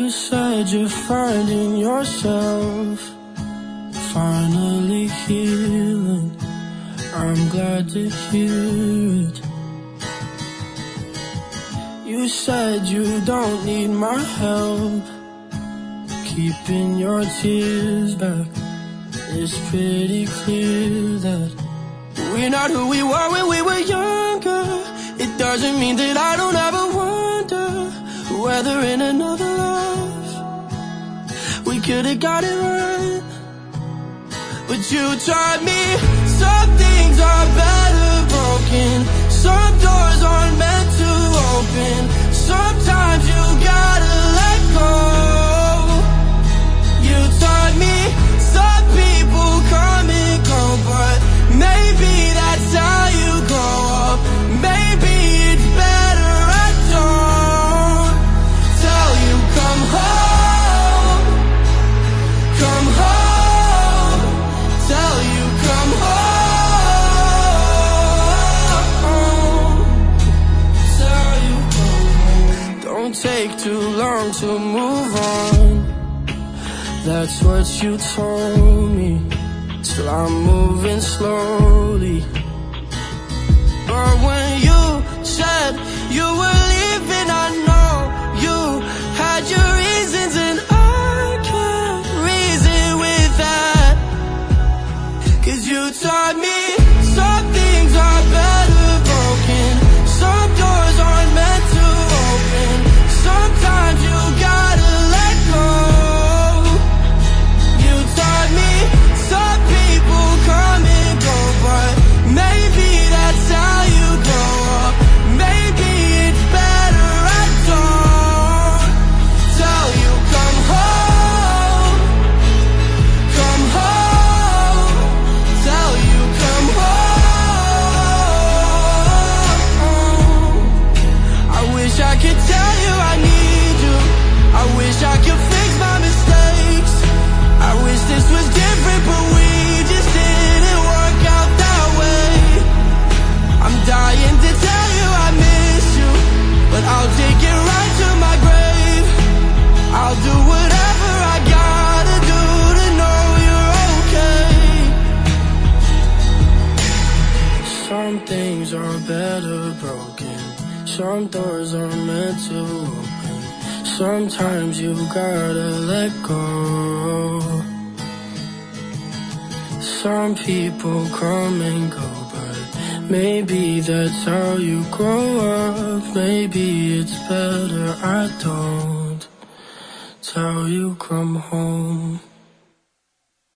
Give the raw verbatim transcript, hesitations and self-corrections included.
You said you're finding yourself, finally healing. I'm glad to hear it. You said you don't need my help, keeping your tears back. It's pretty clear that we're not who we were when we were younger. It doesn't mean that I don't ever wonder whether in another life we could've got it right. But you taught me some things are better broken, some doors aren't meant to open. Sometimes you gotta let go. You taught me some people come and go, but maybe that's how you grow up. Maybe it's better I don't tell you come home, come home, tell you come home, tell you come home. Don't take too long to move on, that's what you told me. Still I'm moving slowly. But when you said you were leaving, I know you had your reasons, and I can't reason with that. Cause you taught me some things are better broken, some doors aren't meant to open. Sometimes you gotta let go. You taught me some people come and go, but maybe that's how you grow up. Maybe it's better I don't tell you come home, come home, tell you come home. I wish I could tell you I need you, I wish I could fix my mistakes. I wish this was different, but we just didn't work out that way. I'm dying to tell you I miss you, but I'll take it right to my grave. I'll do whatever I gotta do to know you're okay. Some things are better broken, some doors are meant to open. Sometimes you gotta let go. Some people come and go, but maybe that's how you grow up. Maybe it's better I don't tell you come home.